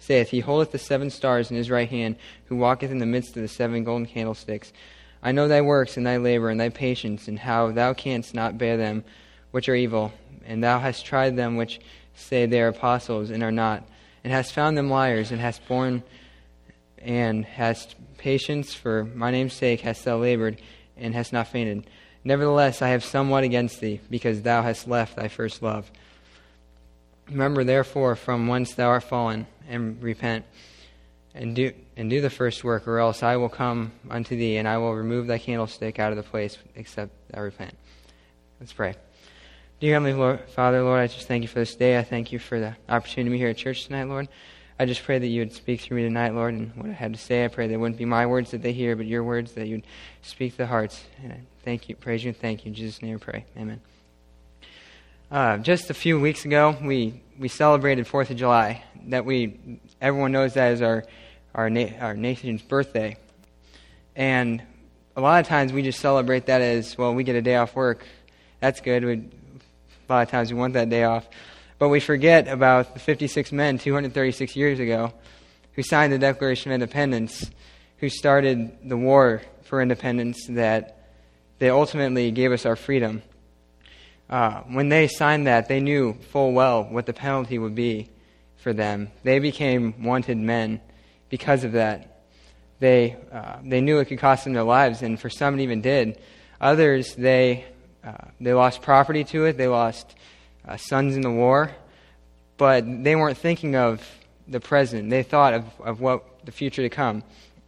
saith, He holdeth the 7 stars in his right hand, who walketh in the midst of the 7 golden candlesticks. I know thy works, and thy labor, and thy patience, and how thou canst not bear them which are evil. And thou hast tried them which say they are apostles, and are not, and hast found them liars, and hast borne and hast patience for my name's sake, hast thou labored, and hast not fainted. Nevertheless, I have somewhat against thee, because thou hast left thy first love. Remember therefore from whence thou art fallen, and repent, and do the first work, or else I will come unto thee, and I will remove thy candlestick out of the place, except thou repent. Let's pray. Dear Heavenly Father, Lord, I just thank you for this day. I thank you for the opportunity to be here at church tonight, Lord. I just pray that you would speak through me tonight, Lord, and what I had to say. I pray that it wouldn't be my words that they hear, but your words, that you'd speak to the hearts. And I thank you, praise you, and thank you. In Jesus' name I pray. Amen. Just a few weeks ago, we celebrated 4th of July. Everyone knows that as our nation's birthday. And a lot of times we just celebrate that as, well, we get a day off work. That's good. A lot of times we want that day off. But we forget about the 56 men 236 years ago who signed the Declaration of Independence, who started the war for independence that ultimately gave us our freedom. When they signed that, they knew full well what the penalty would be for them. They became wanted men because of that. They knew it could cost them their lives, and for some it even did. Others, they lost property to it. They lost sons in the war, but they weren't thinking of the present. They thought of what the future to come.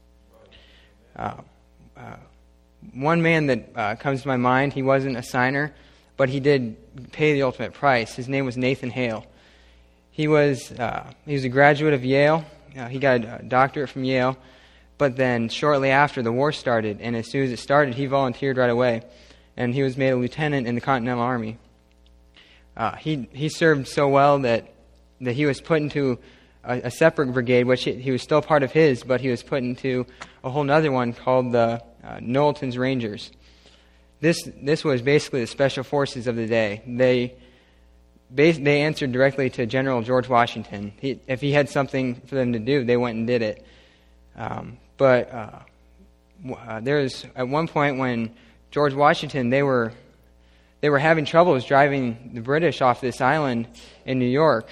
One man that comes to my mind, he wasn't a signer, but he did pay the ultimate price. His name was Nathan Hale. He was a graduate of Yale. He got a doctorate from Yale, but then shortly after, the war started, and as soon as it started, he volunteered right away, and he was made a lieutenant in the Continental Army. He served so well that he was put into a separate brigade, which he was still part of his, but he was put into a whole other one called the Knowlton's Rangers. This was basically the special forces of the day. They answered directly to General George Washington. If he had something for them to do, they went and did it. But there was at one point when George Washington, they were having troubles driving the British off this island in New York.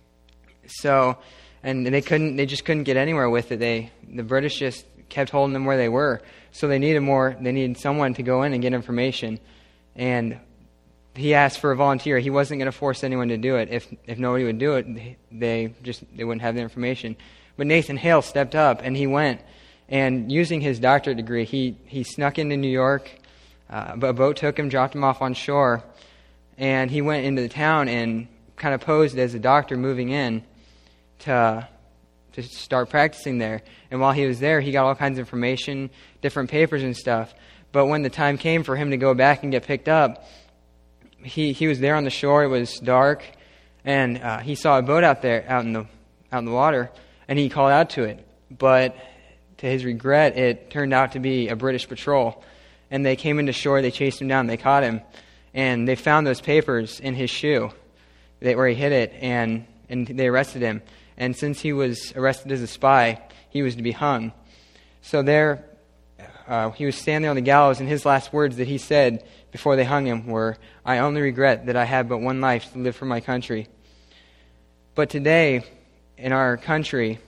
So, and they just couldn't get anywhere with it. The British just kept holding them where they were. So they needed someone to go in and get information. And he asked for a volunteer. He wasn't going to force anyone to do it. If nobody would do it, they wouldn't have the information. But Nathan Hale stepped up, and he went, and using his doctorate degree, he snuck into New York. A boat took him, dropped him off on shore, and he went into the town and kind of posed as a doctor moving in to start practicing there. And while he was there, he got all kinds of information, different papers and stuff. But when the time came for him to go back and get picked up, he was there on the shore. It was dark, and he saw a boat out in the water, and he called out to it. But to his regret, it turned out to be a British patrol. And they came into shore, they chased him down, they caught him, and they found those papers in his shoe where he hid it, and they arrested him. And since he was arrested as a spy, he was to be hung. So there, he was standing there on the gallows, and his last words that he said before they hung him were, "I only regret that I have but one life to live for my country." But today, in our country,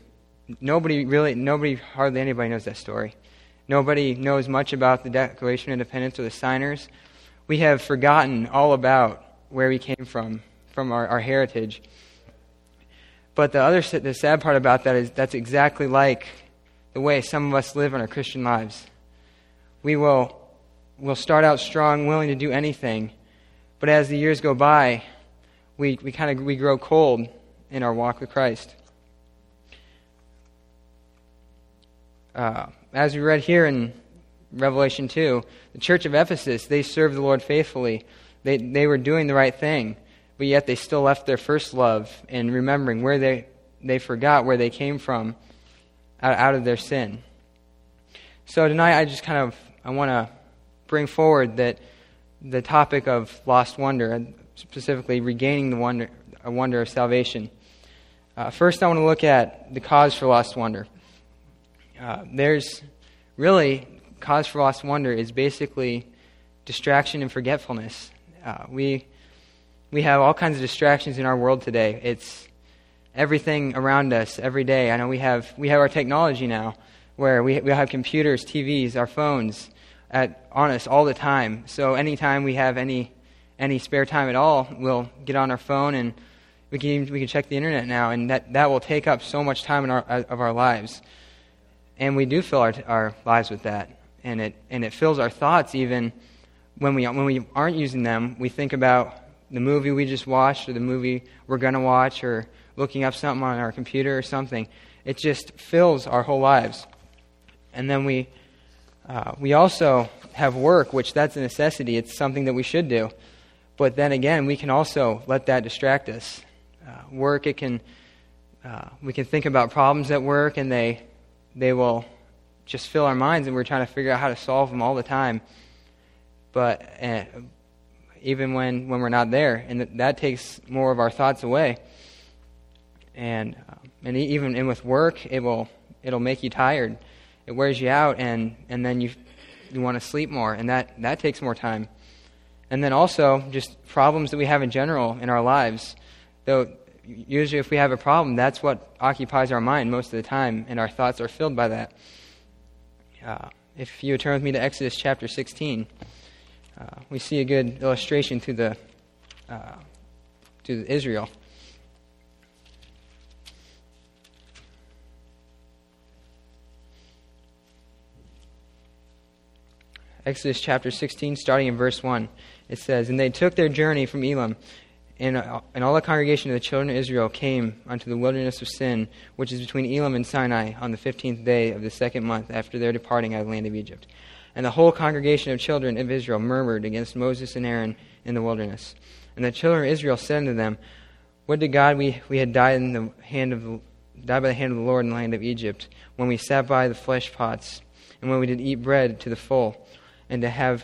hardly anybody knows that story. Nobody knows much about the Declaration of Independence or the signers. We have forgotten all about where we came from our heritage. But the sad part about that is that's exactly like the way some of us live in our Christian lives. We'll start out strong, willing to do anything, but as the years go by, we grow cold in our walk with Christ. As we read here in Revelation 2, the church of Ephesus, they served the Lord faithfully. They were doing the right thing, but yet they still left their first love in remembering where they forgot where they came from out of their sin. So tonight I want to bring forward the topic of lost wonder, and specifically regaining the wonder of salvation. First, I want to look at the cause for lost wonder. There's really, cause for lost wonder is basically distraction and forgetfulness. We have all kinds of distractions in our world today. It's everything around us every day. I know we have our technology now, where we have computers, TVs, our phones on us all the time. So anytime we have any spare time at all, we'll get on our phone and we can check the internet now, and that will take up so much time of our lives. And we do fill our lives with that, and it fills our thoughts even when we aren't using them. We think about the movie we just watched, or the movie we're going to watch, or looking up something on our computer or something. It just fills our whole lives. And then we also have work, which that's a necessity. It's something that we should do. But then again, we can also let that distract us. Work, we can think about problems at work, and they will just fill our minds, and we're trying to figure out how to solve them all the time. But even when we're not there, and that takes more of our thoughts away. And even with work, it'll make you tired. It wears you out, and then you want to sleep more, and that takes more time. And then also just problems that we have in general in our lives. Though usually if we have a problem, that's what occupies our mind most of the time, and our thoughts are filled by that. If you would turn with me to Exodus chapter 16, we see a good illustration to Israel. Exodus chapter 16, starting in verse 1, it says, "And they took their journey from Elim, and all the congregation of the children of Israel came unto the wilderness of Sin, which is between Elim and Sinai, on the 15th day of the second month after their departing out of the land of Egypt. And the whole congregation of children of Israel murmured against Moses and Aaron in the wilderness. And the children of Israel said unto them, Would to God we had died by the hand of the Lord in the land of Egypt, when we sat by the flesh pots, and when we did eat bread to the full, and to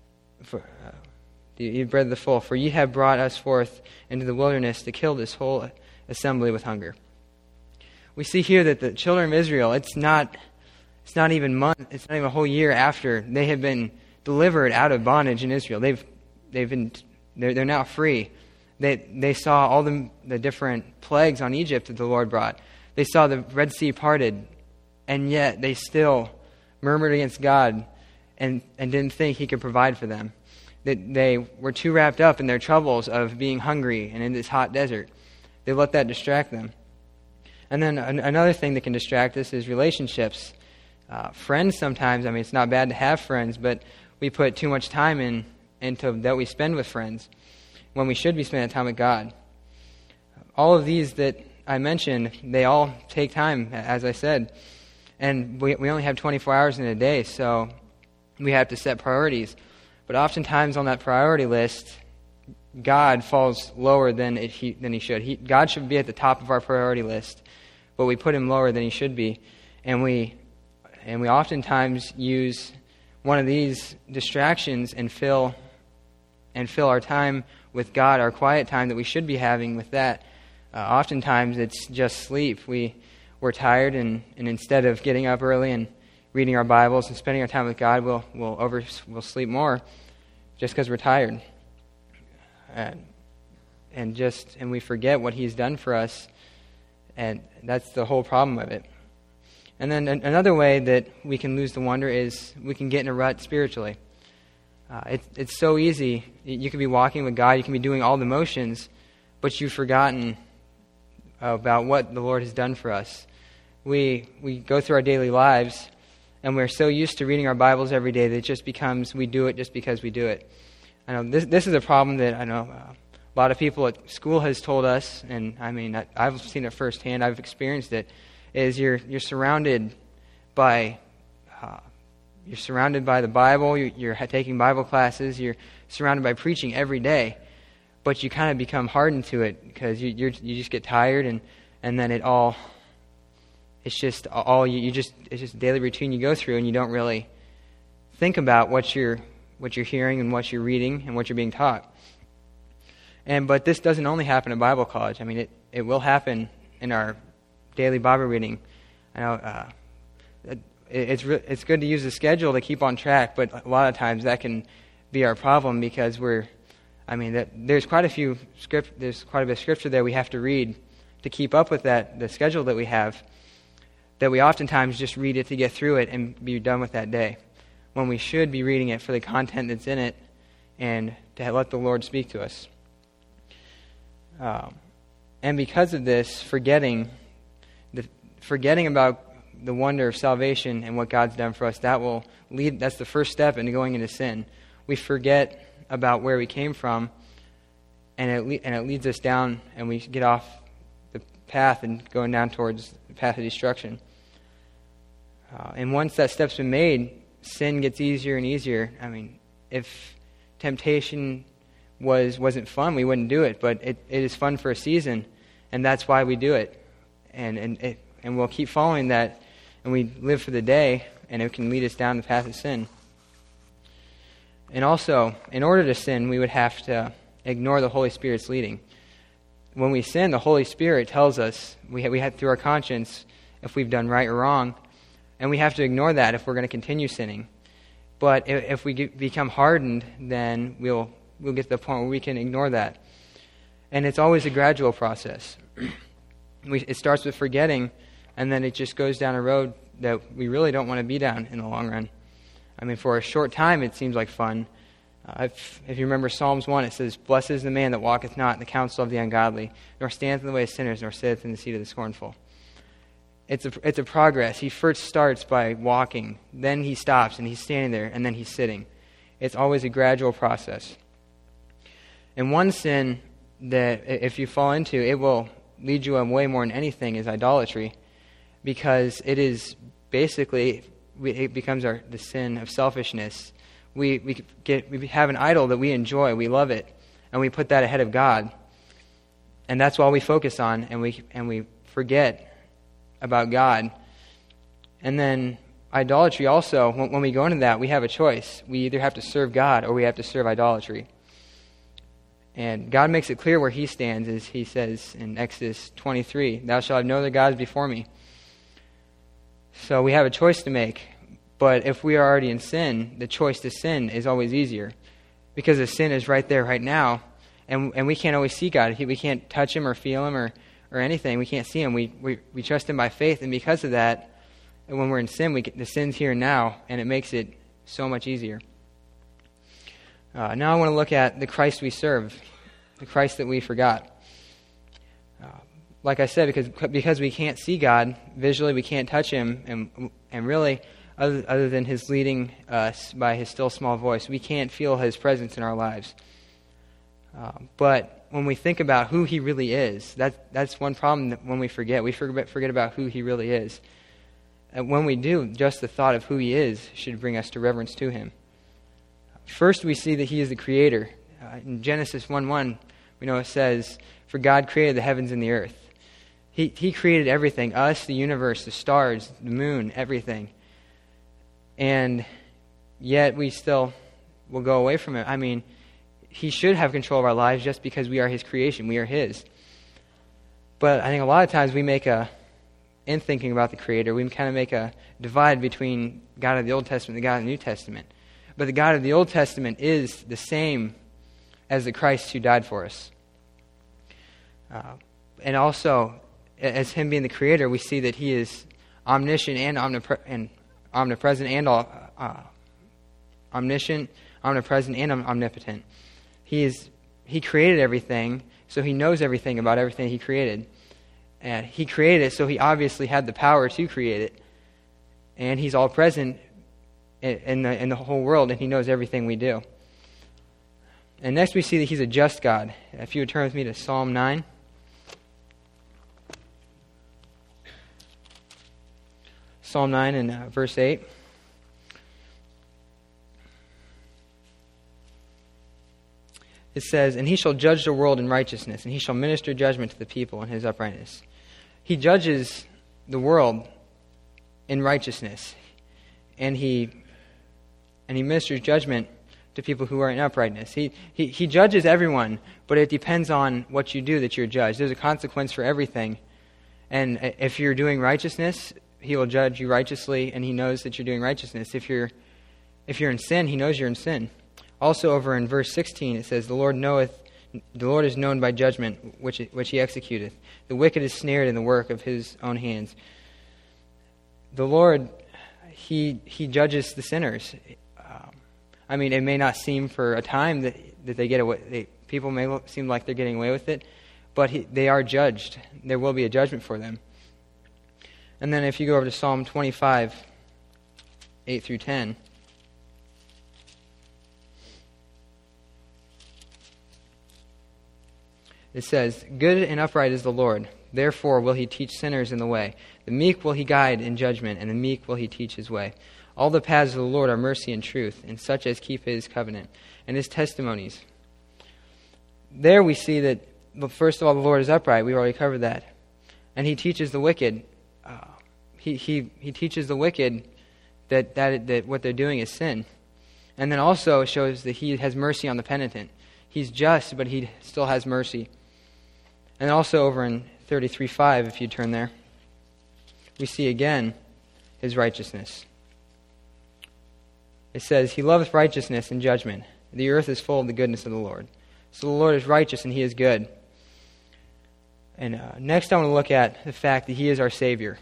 eat bread to the full. For ye have brought us forth into the wilderness to kill this whole assembly with hunger." We see here that the children of Israel, it's not even a whole year after they have been delivered out of bondage in Israel. They're now free. They saw all the different plagues on Egypt that the Lord brought. They saw the Red Sea parted, and yet they still murmured against God and didn't think He could provide for them. They were too wrapped up in their troubles of being hungry and in this hot desert. They let that distract them. And then another thing that can distract us is relationships. Friends sometimes, it's not bad to have friends, but we put too much time into that we spend with friends when we should be spending time with God. All of these that I mentioned, they all take time, as I said. And we only have 24 hours in a day, so we have to set priorities. But oftentimes on that priority list, God falls lower than he should. God should be at the top of our priority list, but we put Him lower than He should be. And we oftentimes use one of these distractions and fill our time with God, our quiet time that we should be having with that. Oftentimes it's just sleep. We're tired, and instead of getting up early and reading our Bibles and spending our time with God, we'll sleep more just because we're tired. And we forget what He's done for us, and that's the whole problem of it. And then another way that we can lose the wonder is we can get in a rut spiritually. It's so easy. You can be walking with God, you can be doing all the motions, but you've forgotten about what the Lord has done for us. We go through our daily lives, and we're so used to reading our Bibles every day that it just becomes we do it just because we do it. I know this is a problem that I know a lot of people at school has told us, and I've seen it firsthand. I've experienced it. Is you're surrounded by the Bible. You're taking Bible classes. You're surrounded by preaching every day, but you kind of become hardened to it because you just get tired, and then it's just a daily routine you go through, and you don't really think about what you're hearing and what you're reading and what you're being taught. But this doesn't only happen at Bible college. It will happen in our daily Bible reading. I know it's good to use the schedule to keep on track, but a lot of times that can be our problem because there's quite a bit of scripture there we have to read to keep up with the schedule that we have, that we oftentimes just read it to get through it and be done with that day, when we should be reading it for the content that's in it and to let the Lord speak to us. And because of this, forgetting about the wonder of salvation and what God's done for us, that's the first step into going into sin. We forget about where we came from, and it leads us down, and we get off the path and going down towards the path of destruction. And once that step's been made, sin gets easier and easier. If temptation wasn't fun, we wouldn't do it, but it is fun for a season, and that's why we do it. And we'll keep following that, and we live for the day, and it can lead us down the path of sin. And also, in order to sin, we would have to ignore the Holy Spirit's leading. When we sin, the Holy Spirit tells us, we have through our conscience, if we've done right or wrong, and we have to ignore that if we're going to continue sinning. But if we become hardened, then we'll get to the point where we can ignore that. And it's always a gradual process. It starts with forgetting, and then it just goes down a road that we really don't want to be down in the long run. For a short time, it seems like fun. If you remember Psalms 1, it says, "Blessed is the man that walketh not in the counsel of the ungodly, nor standeth in the way of sinners, nor sitteth in the seat of the scornful." It's a progress. He first starts by walking, then he stops, and he's standing there, and then he's sitting. It's always a gradual process. And one sin that if you fall into, it will lead you away more than anything is idolatry, because it is basically, it becomes the sin of selfishness. We have an idol that we enjoy, we love it, and we put that ahead of God, and that's all we focus on, and we forget about God. And then idolatry also, when we go into that, we have a choice. We either have to serve God or we have to serve idolatry. And God makes it clear where he stands, as he says in Exodus 23, "Thou shalt have no other gods before me." So we have a choice to make. But if we are already in sin, the choice to sin is always easier, because the sin is right there, right now, and we can't always see God. We can't touch him or feel him or anything. We can't see him. We trust him by faith, and because of that, when we're in sin, the sin's here now, and it makes it so much easier. Now I want to look at the Christ we serve, the Christ that we forgot. Like I said, because we can't see God visually, we can't touch him, and really, other than his leading us by his still small voice, we can't feel his presence in our lives. But when we think about who he really is, that's one problem that when we forget about who he really is. And when we do, just the thought of who he is should bring us to reverence to him. First, we see that he is the creator. In Genesis 1:1, we know it says, "For God created the heavens and the earth." He created everything, us, the universe, the stars, the moon, everything. And yet we still will go away from it. He should have control of our lives just because we are his creation. We are his. But I think a lot of times in thinking about the Creator, we kind of make a divide between God of the Old Testament and the God of the New Testament. But the God of the Old Testament is the same as the Christ who died for us. And also, as him being the Creator, we see that he is omniscient and omnipresent and omniscient, omnipresent, and omnipotent. He created everything, so he knows everything about everything he created. And he created it, so he obviously had the power to create it. And he's all present in the whole world, and he knows everything we do. And next we see that he's a just God. If you would turn with me to Psalm 9. Psalm 9 and verse 8. It says, "And he shall judge the world in righteousness, and he shall minister judgment to the people in his uprightness." He judges the world in righteousness, and he ministers judgment to people who are in uprightness. He judges everyone, but it depends on what you do that you're judged. There's a consequence for everything. And if you're doing righteousness, he will judge you righteously, and he knows that you're doing righteousness. If you're in sin, he knows you're in sin. Also over in verse 16, it says, the Lord is known by judgment, which he executeth. The wicked is snared in the work of his own hands. The Lord, he judges the sinners. It may not seem for a time that they get away. People may seem like they're getting away with it, but they are judged. There will be a judgment for them. And then if you go over to Psalm 25, 8 through 10, it says, good and upright is the Lord. Therefore will he teach sinners in the way. The meek will he guide in judgment, and the meek will he teach his way. All the paths of the Lord are mercy and truth, and such as keep his covenant and his testimonies. There we see that, first of all, the Lord is upright. We've already covered that. And he teaches the wicked. He teaches the wicked that what they're doing is sin. And then also it shows that he has mercy on the penitent. He's just, but he still has mercy. And also over in 33:5, if you turn there, we see again his righteousness. It says, he loveth righteousness and judgment. The earth is full of the goodness of the Lord. So the Lord is righteous and he is good. And next I want to look at the fact that he is our Savior.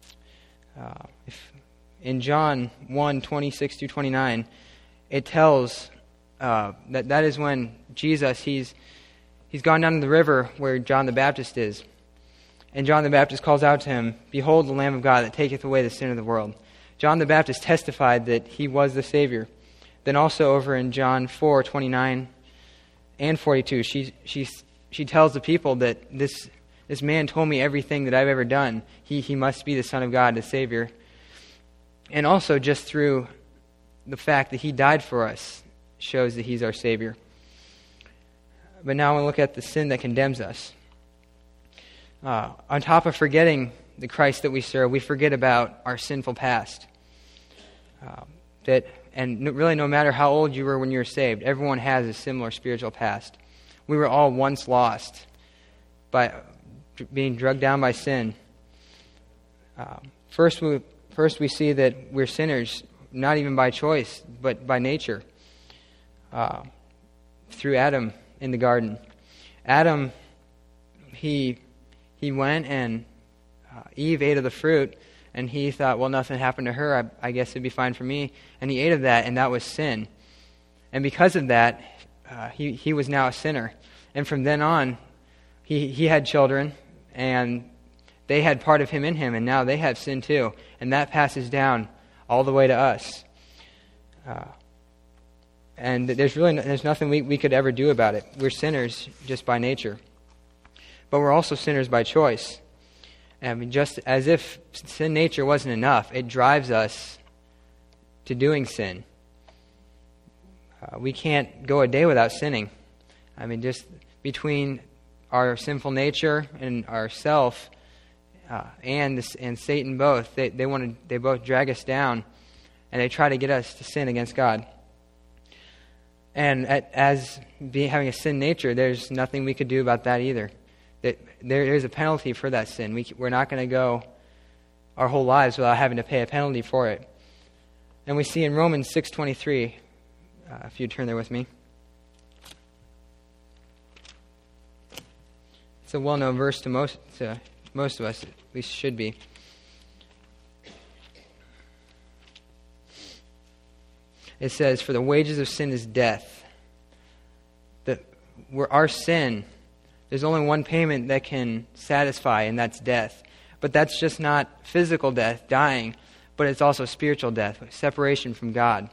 In John 1:26 through 29, it tells that is when Jesus, he's gone down to the river where John the Baptist is. And John the Baptist calls out to him, behold the Lamb of God that taketh away the sin of the world. John the Baptist testified that he was the Savior. Then also over in John 4:29 and 42, she tells the people that this man told me everything that I've ever done. He must be the Son of God, the Savior. And also just through the fact that he died for us shows that he's our Savior. But now I want to look at the sin that condemns us. On top of forgetting the Christ that we serve, we forget about our sinful past. Really no matter how old you were when you were saved, everyone has a similar spiritual past. We were all once lost by being drugged down by sin. First we see that we're sinners, not even by choice, but by nature. Through Adam in the garden. Adam, he went and Eve ate of the fruit, and he thought, well, nothing happened to her. I guess it'd be fine for me. And he ate of that, and that was sin. And because of that, he was now a sinner. And from then on, he had children, and they had part of him in him, and now they have sin too. And that passes down all the way to us. And there's nothing we could ever do about it. We're sinners just by nature. But we're also sinners by choice. Just as if sin nature wasn't enough, it drives us to doing sin. We can't go a day without sinning. Just between our sinful nature and ourself and Satan both, they both drag us down, and they try to get us to sin against God. And having a sin nature, there's nothing we could do about that either. There is a penalty for that sin. We're not going to go our whole lives without having to pay a penalty for it. And we see in Romans 6:23, if you turn there with me. It's a well-known verse to most of us, at least should be. It says, for the wages of sin is death. Our sin, there's only one payment that can satisfy, and that's death. But that's just not physical death, dying, but it's also spiritual death, separation from God.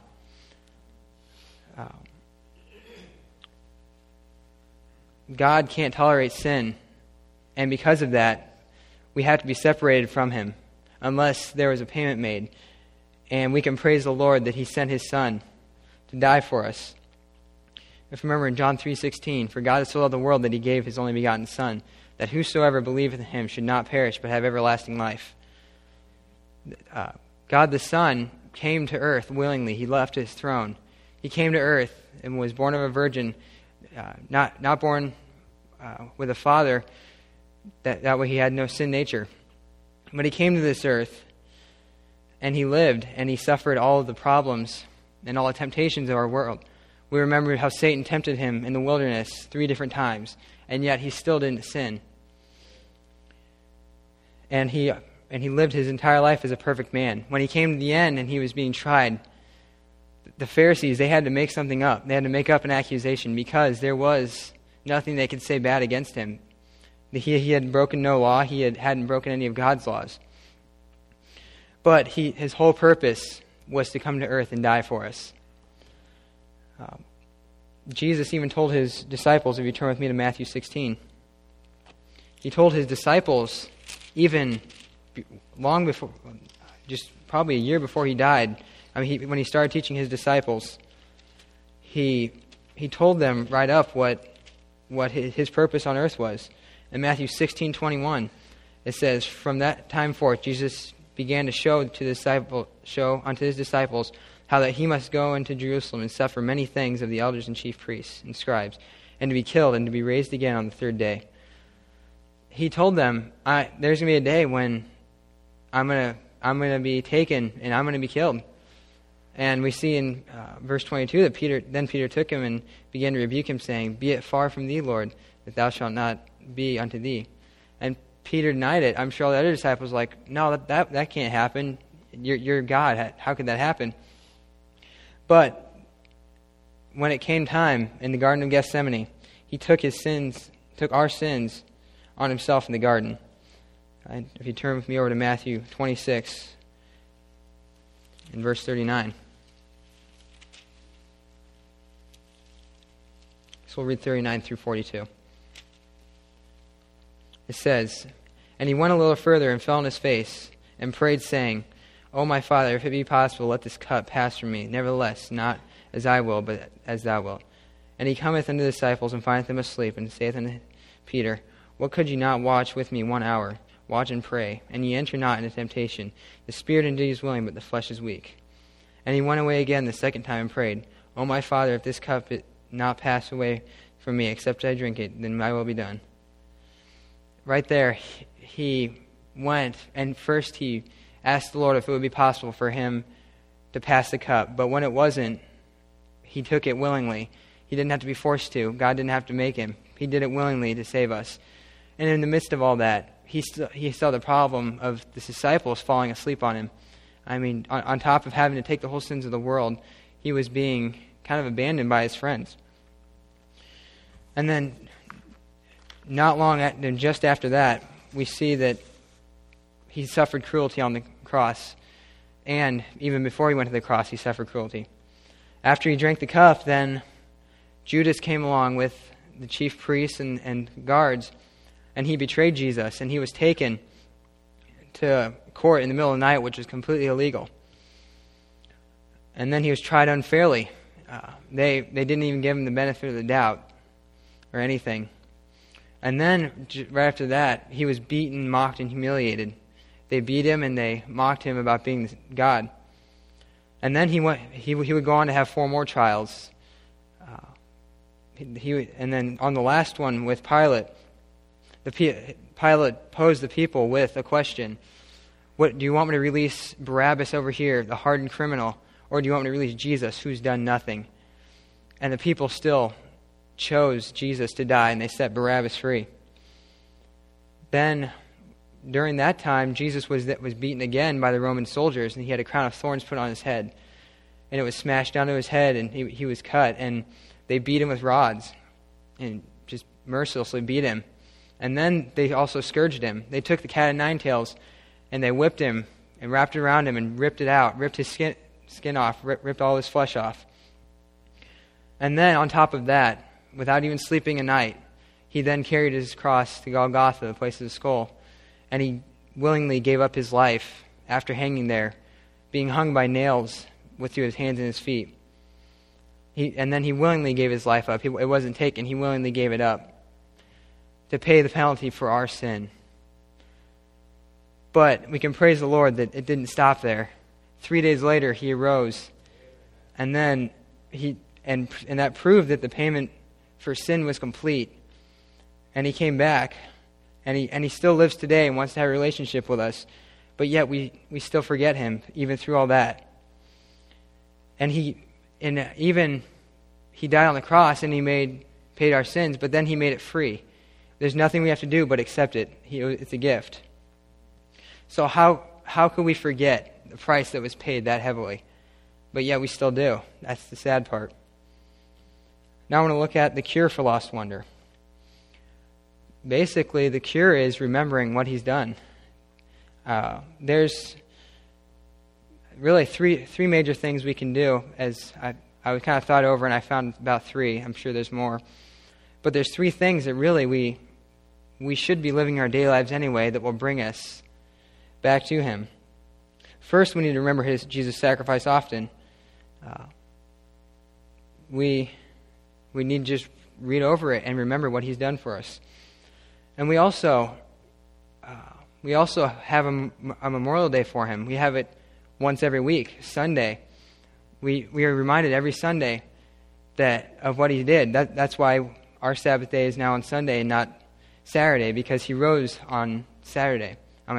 God can't tolerate sin, and because of that, we have to be separated from Him unless there was a payment made. And we can praise the Lord that He sent His Son to die for us. If you remember in John 3:16, for God so loved the world that He gave His only begotten Son, that whosoever believeth in Him should not perish but have everlasting life. God the Son came to earth willingly. He left His throne. He came to earth and was born of a virgin, not born with a father. That way He had no sin nature. But he came to this earth, and he lived, and he suffered all of the problems and all the temptations of our world. We remember how Satan tempted him in the wilderness 3 different times, and yet he still didn't sin. And he lived his entire life as a perfect man. When he came to the end and he was being tried, the Pharisees, they had to make something up. They had to make up an accusation because there was nothing they could say bad against him. He had broken no law. He hadn't broken any of God's laws. But his whole purpose was to come to earth and die for us. Jesus even told his disciples, if you turn with me to Matthew 16, he told his disciples, even long before, just probably a year before he died, when he started teaching his disciples, he told them right up what his purpose on earth was. In Matthew 16:21, it says, "From that time forth, Jesus began to show unto his disciples how that he must go into Jerusalem and suffer many things of the elders and chief priests and scribes, and to be killed and to be raised again on the 3rd day." He told them, "There's going to be a day when I'm going to be taken and I'm going to be killed." And we see in verse 22 that Peter took him and began to rebuke him, saying, "Be it far from thee, Lord, that thou shalt not be unto thee." And Peter denied it. I'm sure all the other disciples were like, "No, that can't happen. You're God. How could that happen?" But when it came time in the Garden of Gethsemane, he took our sins on himself in the garden. If you turn with me over to Matthew 26 in verse 39. So we'll read 39 through 42. It says, "And he went a little further and fell on his face and prayed, saying, O my Father, if it be possible, let this cup pass from me. Nevertheless, not as I will, but as thou wilt. And he cometh unto the disciples and findeth them asleep, and saith unto Peter, What could ye not watch with me 1 hour? Watch and pray, and ye enter not into temptation. The spirit indeed is willing, but the flesh is weak. And he went away again the second time and prayed, O my Father, if this cup not pass away from me, except I drink it, then my will be done." Right there, he went, and first he asked the Lord if it would be possible for him to pass the cup. But when it wasn't, he took it willingly. He didn't have to be forced to. God didn't have to make him. He did it willingly to save us. And in the midst of all that, he saw the problem of the disciples falling asleep on him. I mean, on top of having to take the whole sins of the world, he was being kind of abandoned by his friends. And then, just after that, we see that he suffered cruelty on the cross. And even before he went to the cross, he suffered cruelty. After he drank the cup, then Judas came along with the chief priests and guards, and he betrayed Jesus, and he was taken to court in the middle of the night, which was completely illegal. And then he was tried unfairly. They didn't even give him the benefit of the doubt or anything. And then, right after that, he was beaten, mocked, and humiliated. They beat him and they mocked him about being God. And then he would go on to have 4 more trials. And then on the last one with Pilate, Pilate posed the people with a question. Do you want me to release Barabbas over here, the hardened criminal, or do you want me to release Jesus, who's done nothing? And the people still chose Jesus to die, and they set Barabbas free. Then, during that time, Jesus was beaten again by the Roman soldiers, and he had a crown of thorns put on his head. And it was smashed down to his head, and he was cut, and they beat him with rods, and just mercilessly beat him. And then they also scourged him. They took the cat of 9 tails, and they whipped him, and wrapped it around him, and ripped it out, ripped his skin off, ripped all his flesh off. And then, on top of that, without even sleeping a night, he then carried his cross to Golgotha, the place of the skull, and he willingly gave up his life after hanging there, being hung by nails through his hands and his feet. And then he willingly gave his life up. It wasn't taken. He willingly gave it up to pay the penalty for our sin. But we can praise the Lord that it didn't stop there. 3 days later, he arose, and then and that proved that the payment for sin was complete. And he came back And he still lives today and wants to have a relationship with us. But yet we still forget him, even through all that. And he died on the cross and he paid our sins, but then he made it free. There's nothing we have to do but accept it. It's a gift. So how could we forget the price that was paid that heavily? But yet we still do. That's the sad part. Now I want to look at the cure for lost wonder. Basically, the cure is remembering what he's done. There's really three major things we can do. As I kind of thought over, and I found about 3. I'm sure there's more. But there's 3 things that really we should be living our daily lives anyway that will bring us back to him. First, we need to remember Jesus' sacrifice often. We need to just read over it and remember what he's done for us. And we also have a Memorial Day for him. We have it once every week, Sunday. We are reminded every Sunday of what he did. That's why our Sabbath day is now on Sunday and not Saturday, because he rose on Sunday.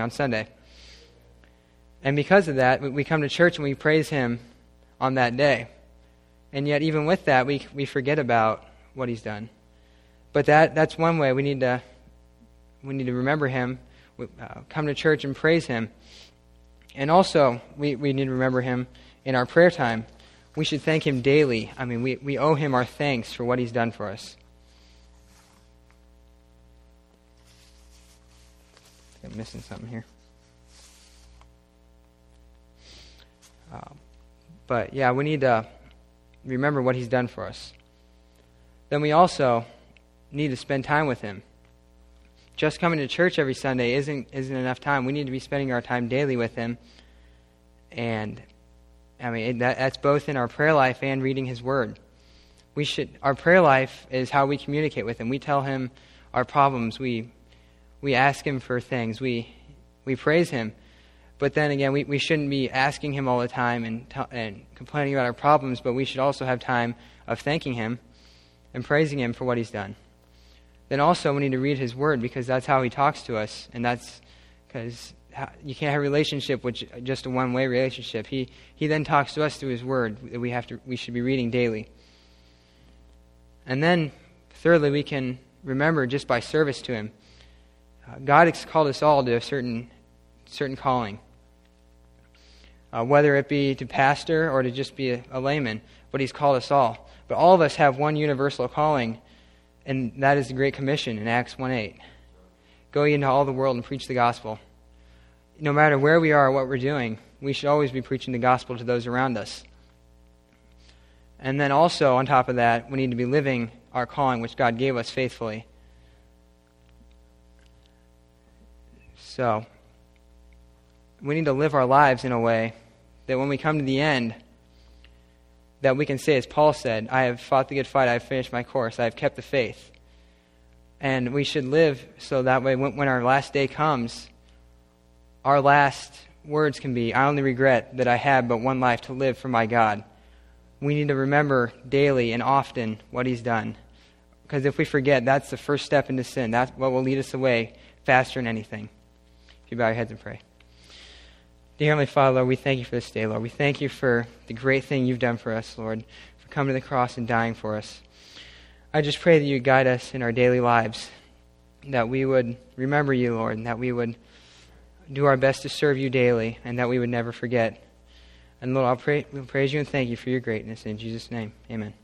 And because of that, we come to church and we praise him on that day. And yet, even with that, we forget about what he's done. But that's one way we need to remember him, come to church and praise him. And also, we need to remember him in our prayer time. We should thank him daily. I mean, we owe him our thanks for what he's done for us. I'm missing something here. But yeah, we need to remember what he's done for us. Then we also need to spend time with him. Just coming to church every Sunday isn't enough time. We need to be spending our time daily with him. And I mean, that's both in our prayer life and reading his word. Our prayer life is how we communicate with him. We tell him our problems. We ask him for things. We praise him. But then again, we shouldn't be asking him all the time and complaining about our problems, but we should also have time of thanking him and praising him for what he's done. Then also we need to read his word, because that's how he talks to us, and that's because you can't have a relationship with just a one-way relationship. He then talks to us through his word that we should be reading daily. And then thirdly, we can remember just by service to him. God has called us all to a certain calling, whether it be to pastor or to just be a layman, but he's called us all. But all of us have one universal calling, and that is the Great Commission in Acts 1:8. Go ye into all the world and preach the gospel. No matter where we are or what we're doing, we should always be preaching the gospel to those around us. And then also, on top of that, we need to be living our calling, which God gave us faithfully. So, we need to live our lives in a way that when we come to the end, that we can say, as Paul said, I have fought the good fight, I have finished my course, I have kept the faith. And we should live so that way when our last day comes, our last words can be, I only regret that I had but one life to live for my God. We need to remember daily and often what he's done. Because if we forget, that's the first step into sin. That's what will lead us away faster than anything. If you bow your heads and pray. Dear Heavenly Father, Lord, we thank you for this day, Lord. We thank you for the great thing you've done for us, Lord, for coming to the cross and dying for us. I just pray that you guide us in our daily lives, that we would remember you, Lord, and that we would do our best to serve you daily, and that we would never forget. And Lord, we'll praise you and thank you for your greatness. In Jesus' name, amen.